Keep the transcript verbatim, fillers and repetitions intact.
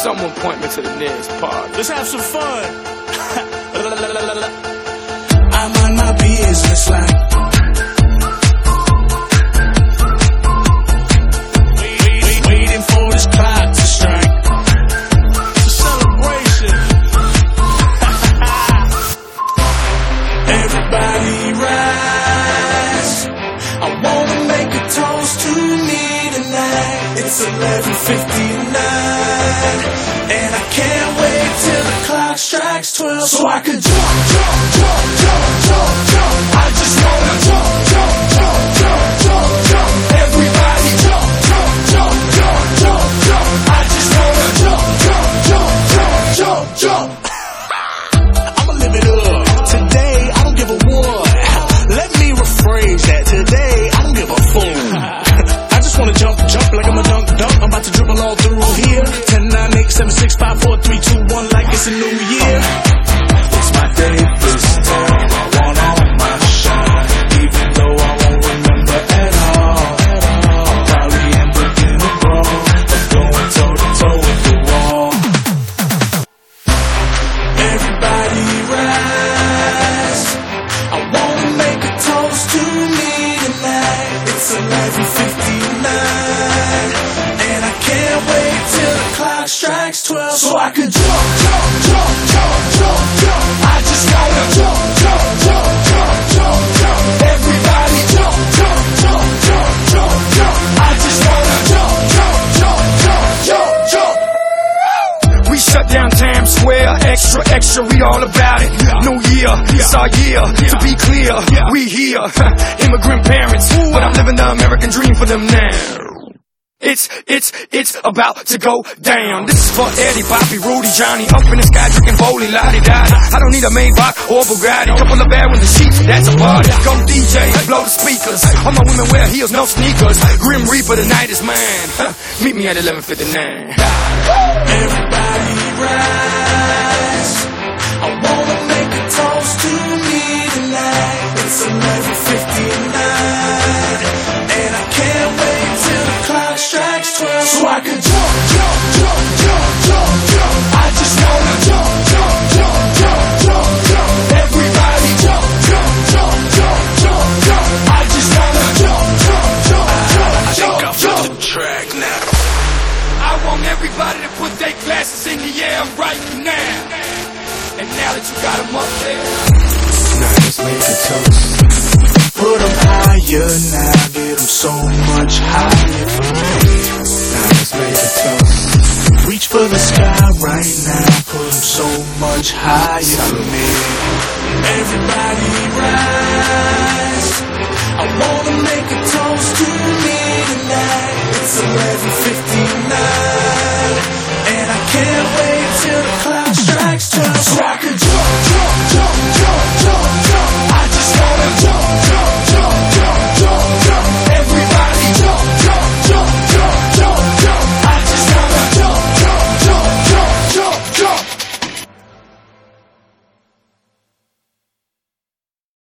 Someone point me to the nearest park. Let's have some fun. I mind my business like wait, waiting for this clock to strike. It's a celebration. Everybody rise. I wanna make a toast to me tonight. It's eleven fifty-nine, and I can't wait till the clock strikes twelve, so I can jump, jump, jump, jump, jump, jump. I just wanna jump, jump, jump, jump, jump, jump. Everybody jump, jump, jump, jump, jump, jump. I just wanna jump, jump, jump, jump, jump, jump. I'ma live it up. Today, I don't give a what. Let me rephrase that. Today, I don't give a fuck. I just wanna jump, jump like I'm a dunk, dunk. I'm about to dribble all through here. ten, nine, eight, seven, six, five, four, three, two, one, like it's a new year. It's my day this time. I want all my shine, even though I won't remember at all. I'll probably end up in the brawl, but going toe to toe with the wall. Everybody rise. I wanna make a toast to me tonight. It's eleven fifty-nine, and I can't wait till the clock strikes twelve, so I can jump, jump, jump, jump, jump, jump. I just wanna jump, jump, jump, jump, jump, jump. Everybody jump, jump, jump, jump, jump, jump. I just wanna jump, jump, jump, jump, jump, jump. We shut down Times Square, extra, extra, we all about it. New year, it's our year, to be clear, we here. Immigrant parents, but I'm living the American dream for them now. It's, it's, it's about to go down. This is for Eddie, Bobby, Rudy, Johnny, up in the sky drinking Foley, la-di-da-di. I don't need a Maybach or Bugatti, couple of bad with the sheets, that's a party. Go D J, blow the speakers. All my women wear heels, no sneakers. Grim Reaper, the night is mine. Meet me at eleven fifty-nine. Everybody rise. I wanna make a toast to me tonight. It's eleven fifty-nine, and I can't wait till the clock strikes twelve, so I can jump, jump, jump, jump, jump, jump. I just wanna jump, jump, jump, jump, jump, jump. Everybody jump, jump, jump, jump, jump, jump. I just wanna jump, jump, jump, jump, jump, jump. The track now. I want everybody to put their glasses in the air right now. And now that you got them up there, now let's make a toast. Put them higher now, get them so much higher for me. Now let's make a toast. Reach for the sky right now, put them so much higher for me. Everybody rise.